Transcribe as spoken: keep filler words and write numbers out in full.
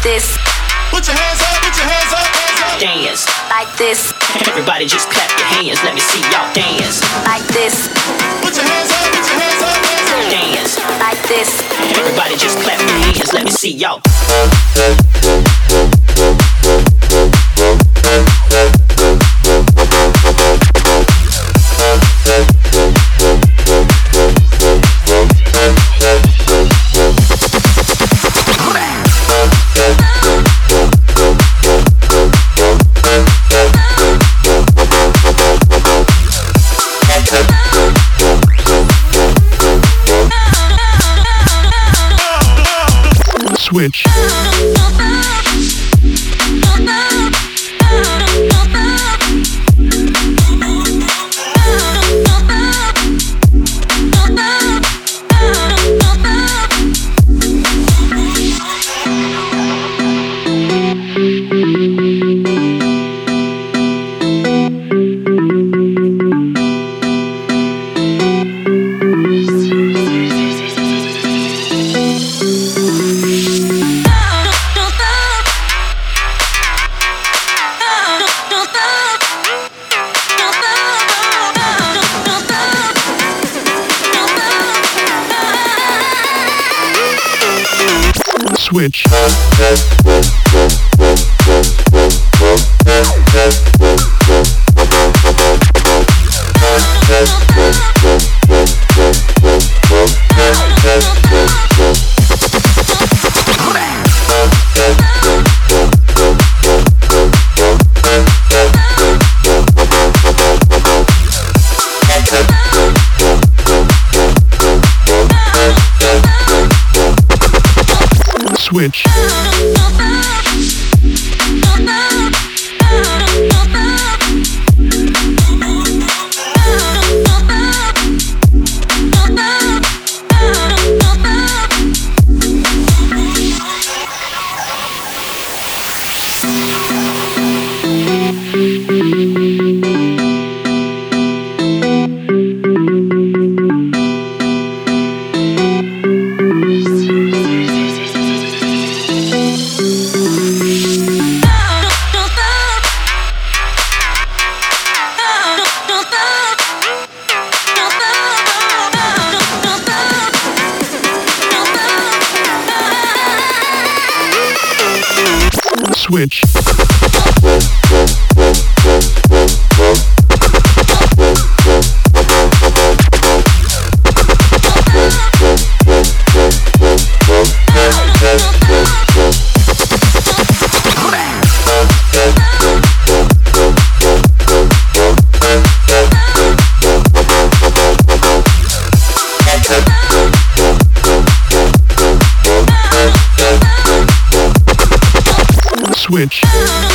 this. Put your hands up, put your hands up, hands up. Dance like this. Everybody just clap your hands, let me see y'all dance like this. Put your hands up, put your hands up, hands up. Dance like this. Everybody just clap your hands, let me see y'all. Switch. Switch. Switch. Switch. Switch.